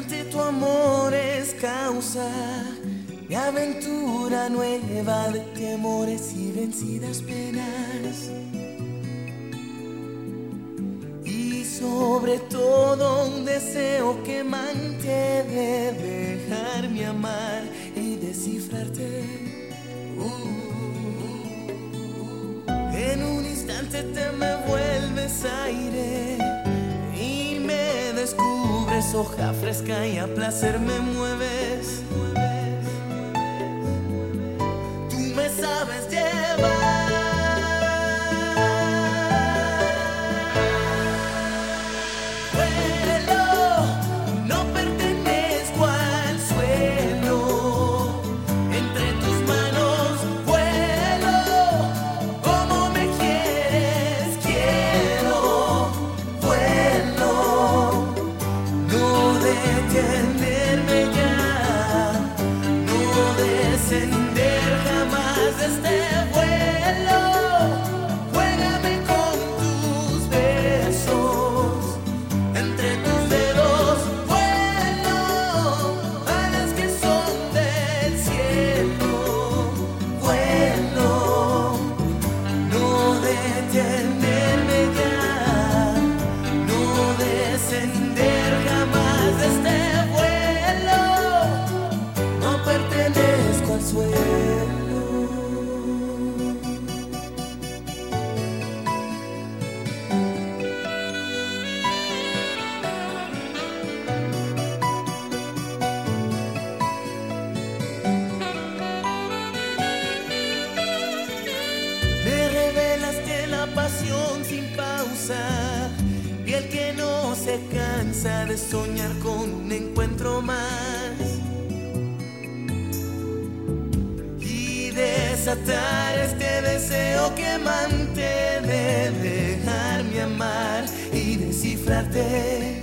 instante tu amor es causa de aventura nueva, de temores y vencidas penas. Y sobre todo un deseo quemante de dejarme amar y descifrarte. En un instante te me vuelves aire y me descubres hoja fresca y a placer me mueves. Tú me sabes llevar. Descender jamás de este vuelo. Juégame con tus besos, entre tus dedos vuelo, alas que son del cielo. Vuelo, no detenerme ya, no descender jamás de este vuelo. No pertenezco al suelo. Me revelaste la pasión sin pausa, piel que no se cansa de soñar con un encuentro más. Desatar este deseo quemante de dejarme amar y descifrarte.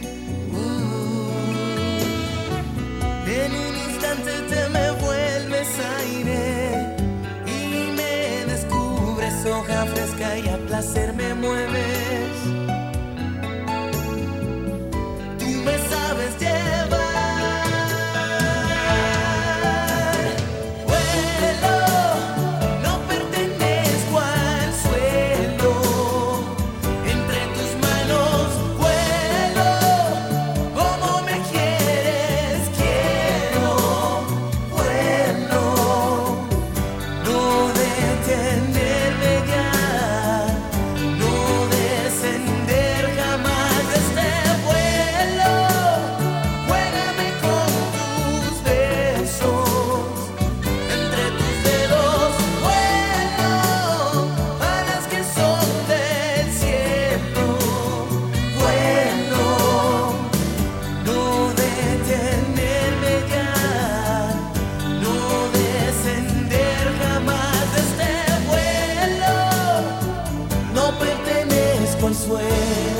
En un instante te me vuelves aire y me descubres hoja fresca y a placer me mueves. Tú me sabes llevar. Consuelo.